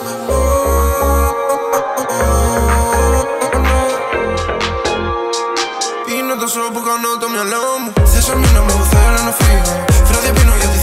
Είναι τόσο που κάνω το μυαλό μου. Θες να μείνω, μου θέλω να φύγω. Βράδια πίνω γιατί